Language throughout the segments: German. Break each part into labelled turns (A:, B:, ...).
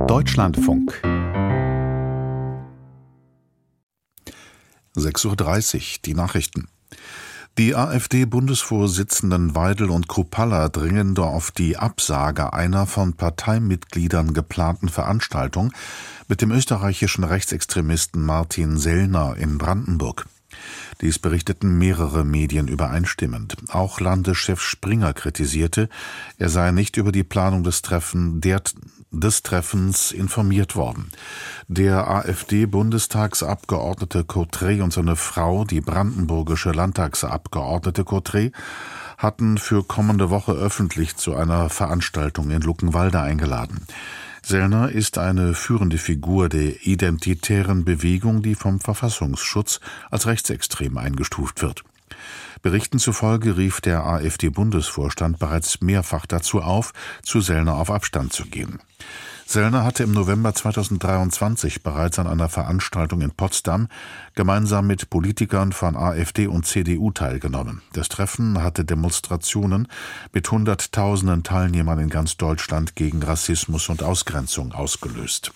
A: Deutschlandfunk 6:30 Uhr, die Nachrichten. Die AfD-Bundesvorsitzenden Weidel und Kruppalla dringen auf die Absage einer von Parteimitgliedern geplanten Veranstaltung mit dem österreichischen Rechtsextremisten Martin Sellner in Brandenburg. Dies berichteten mehrere Medien übereinstimmend. Auch Landeschef Springer kritisierte, er sei nicht über die Planung des Treffens informiert worden. Der AfD-Bundestagsabgeordnete Cottret und seine Frau, die brandenburgische Landtagsabgeordnete Cottret, hatten für kommende Woche öffentlich zu einer Veranstaltung in Luckenwalde eingeladen. Sellner ist eine führende Figur der identitären Bewegung, die vom Verfassungsschutz als rechtsextrem eingestuft wird. Berichten zufolge rief der AfD-Bundesvorstand bereits mehrfach dazu auf, zu Sellner auf Abstand zu gehen. Sellner hatte im November 2023 bereits an einer Veranstaltung in Potsdam gemeinsam mit Politikern von AfD und CDU teilgenommen. Das Treffen hatte Demonstrationen mit Hunderttausenden Teilnehmern in ganz Deutschland gegen Rassismus und Ausgrenzung ausgelöst.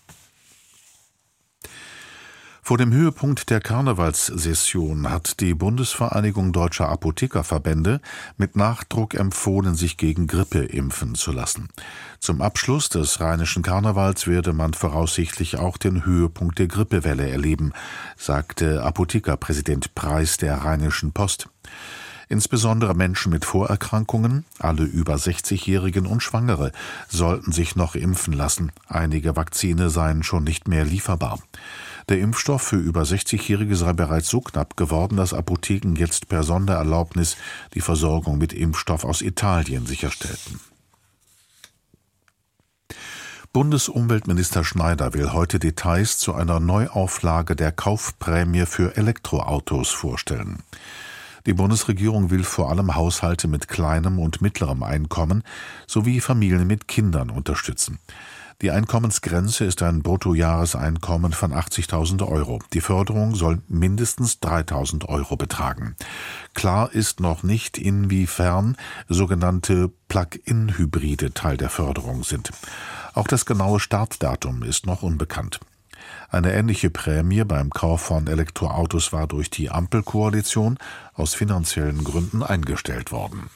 A: Vor dem Höhepunkt der Karnevalssession hat die Bundesvereinigung Deutscher Apothekerverbände mit Nachdruck empfohlen, sich gegen Grippe impfen zu lassen. Zum Abschluss des rheinischen Karnevals werde man voraussichtlich auch den Höhepunkt der Grippewelle erleben, sagte Apothekerpräsident Preis der Rheinischen Post. Insbesondere Menschen mit Vorerkrankungen, alle über 60-Jährigen und Schwangere sollten sich noch impfen lassen. Einige Vakzine seien schon nicht mehr lieferbar. Der Impfstoff für über 60-Jährige sei bereits so knapp geworden, dass Apotheken jetzt per Sondererlaubnis die Versorgung mit Impfstoff aus Italien sicherstellten. Bundesumweltminister Schneider will heute Details zu einer Neuauflage der Kaufprämie für Elektroautos vorstellen. Die Bundesregierung will vor allem Haushalte mit kleinem und mittlerem Einkommen sowie Familien mit Kindern unterstützen. Die Einkommensgrenze ist ein Bruttojahreseinkommen von 80.000 Euro. Die Förderung soll mindestens 3.000 Euro betragen. Klar ist noch nicht, inwiefern sogenannte Plug-in-Hybride Teil der Förderung sind. Auch das genaue Startdatum ist noch unbekannt. Eine ähnliche Prämie beim Kauf von Elektroautos war durch die Ampelkoalition aus finanziellen Gründen eingestellt worden.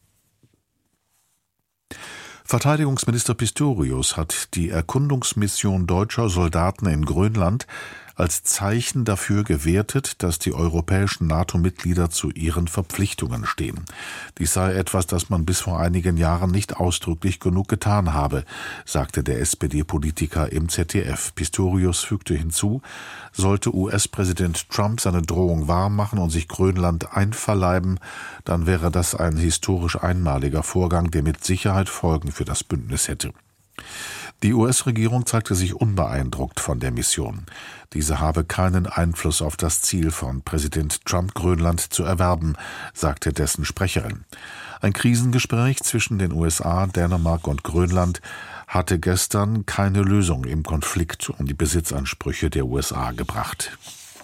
A: Verteidigungsminister Pistorius hat die Erkundungsmission deutscher Soldaten in Grönland als Zeichen dafür gewertet, dass die europäischen NATO-Mitglieder zu ihren Verpflichtungen stehen. Dies sei etwas, das man bis vor einigen Jahren nicht ausdrücklich genug getan habe, sagte der SPD-Politiker im ZDF. Pistorius fügte hinzu, sollte US-Präsident Trump seine Drohung wahrmachen und sich Grönland einverleiben, dann wäre das ein historisch einmaliger Vorgang, der mit Sicherheit Folgen für das Bündnis hätte. Die US-Regierung zeigte sich unbeeindruckt von der Mission. Diese habe keinen Einfluss auf das Ziel von Präsident Trump, Grönland zu erwerben, sagte dessen Sprecherin. Ein Krisengespräch zwischen den USA, Dänemark und Grönland hatte gestern keine Lösung im Konflikt um die Besitzansprüche der USA gebracht.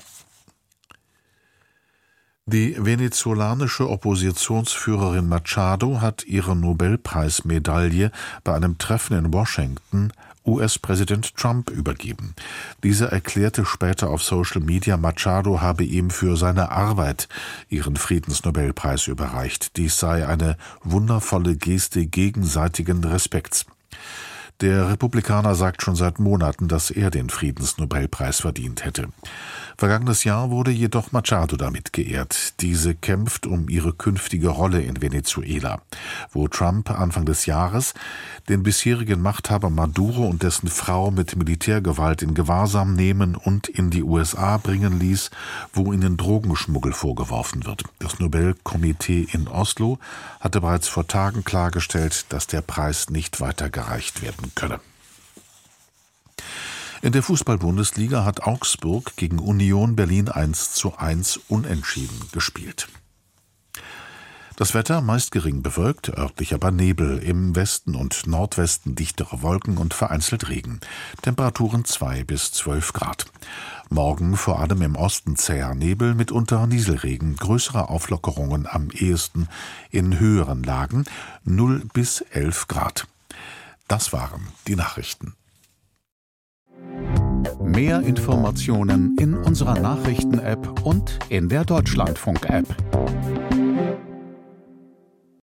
A: Die venezolanische Oppositionsführerin Machado hat ihre Nobelpreismedaille bei einem Treffen in Washington US-Präsident Trump übergeben. Dieser erklärte später auf Social Media, Machado habe ihm für seine Arbeit ihren Friedensnobelpreis überreicht. Dies sei eine wundervolle Geste gegenseitigen Respekts. Der Republikaner sagt schon seit Monaten, dass er den Friedensnobelpreis verdient hätte. Vergangenes Jahr wurde jedoch Machado damit geehrt. Diese kämpft um ihre künftige Rolle in Venezuela, wo Trump Anfang des Jahres den bisherigen Machthaber Maduro und dessen Frau mit Militärgewalt in Gewahrsam nehmen und in die USA bringen ließ, wo ihnen Drogenschmuggel vorgeworfen wird. Das Nobelkomitee in Oslo hatte bereits vor Tagen klargestellt, dass der Preis nicht weitergereicht werden könne. In der Fußball-Bundesliga hat Augsburg gegen Union Berlin 1:1 unentschieden gespielt. Das Wetter meist gering bewölkt, örtlich aber Nebel, im Westen und Nordwesten dichtere Wolken und vereinzelt Regen. Temperaturen 2 bis 12 Grad. Morgen vor allem im Osten zäher Nebel, mitunter Nieselregen, größere Auflockerungen am ehesten in höheren Lagen, 0 bis 11 Grad. Das waren die Nachrichten.
B: Mehr Informationen in unserer Nachrichten-App und in der Deutschlandfunk-App.